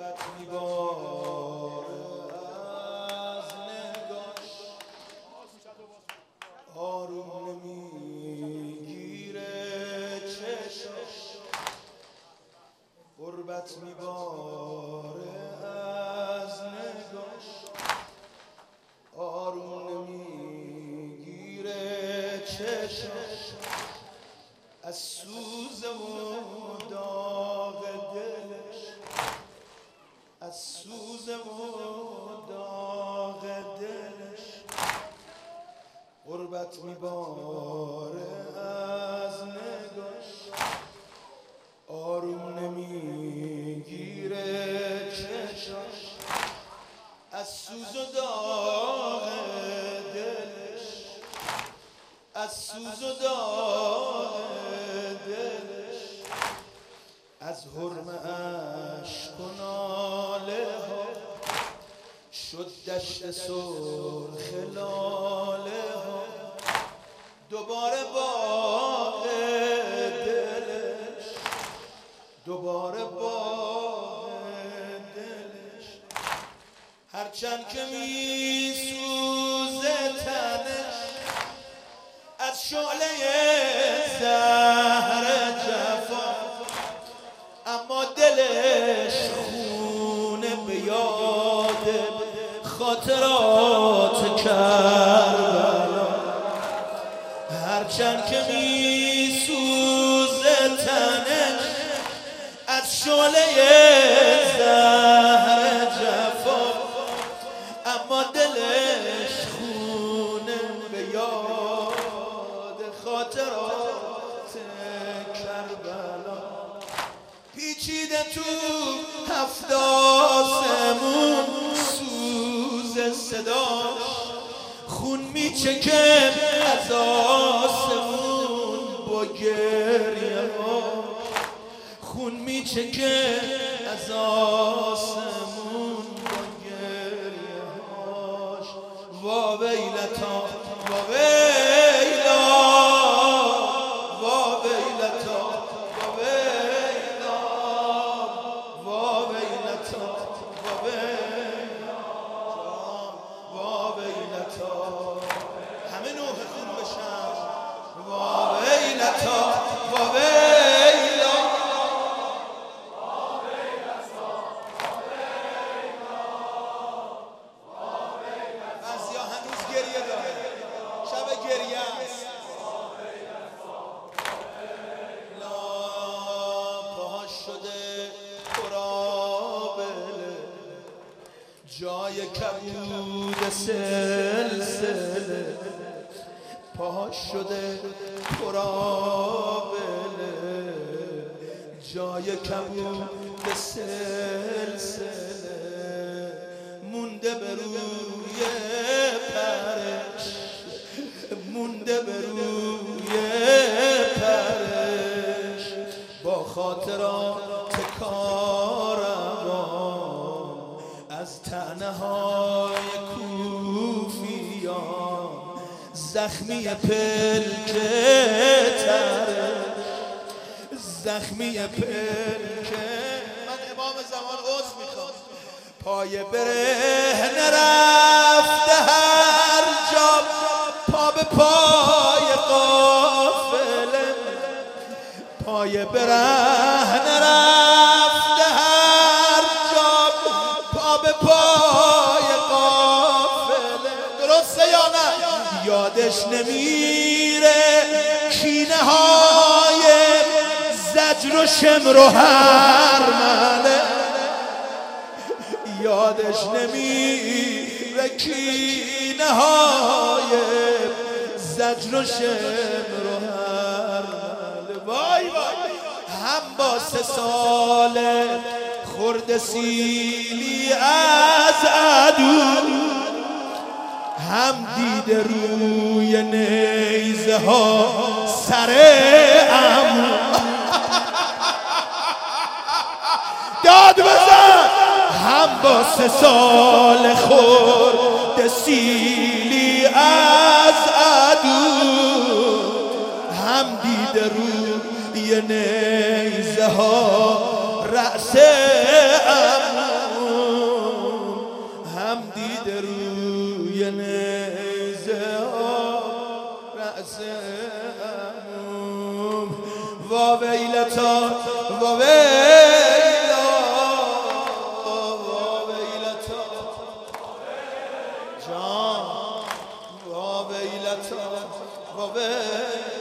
غربت میباره از نگاش، آروم نمیگیره چشاش. غربت میباره از نگاش، آروم نمیگیره چشاش. از سوز و داغ دلش، از سوز و داغ دلش. غربت میباره از نگاش، آروم نمیگیره چشاش. از سوز و داغ دلش، از سوز و داغ دلش. از حرم اشک و ناله ها شد دشت سرخ لاله ها. دوباره باغ دلش، دوباره باغ دلش. هرچند که میسوزه تنش از شعله زهر جفا، اما دلش خونه به یاد خاطرات کربلا. هرچند که میسوزه تنش از شعله زهر جفا، اما دلش خونه به یاد خاطرات کربلا. پیچیده تو هفت آسمون سوز صداش، خون میچکه از آسمون با گریه ها. خون میچکه از آسمون با گریه هاش. وا ویلتا وا ویلا، وا ویلتا وا ویلا، وا ویلتا وا ویلا، وا ویلتا. همه نوح خون بشن. وا ویلتا وا ویلا، بعضیا هنوز گریه داره، شب گریه است. لا پاهاش شده قرابله، جای کبود سلسله. پاهاش شده قرابله، جای کبود سلسله. مونده به روی پرش، مونده به روی پرش. با خاطرات کاروان از طعنه های کوفیان، زخمی پلکه ترش، زخمی پلکه. من امام زمان عذر میخوام. پای برهنه رفته هر جا، پا به پای قافله. پای برهنه رفته هر جا، پا به پای قافله. درسته یا نه؟ یادش نمیره کینه های زجر و شمر و هرمله. یادش نمیره کینه های زجر و شمر و هرمله. وای وای. هم با 3 ساله خورد سیلی از عدو، هم دیده روی نیزه ها سر عمو. داد بزن. هم با 3 سال خورد سیلی از عدو، هم دیده روی نیزه ها رأس عمو. وا ویلتا وا ویلا وا ویلتا جان وا ویلتا وا ویلا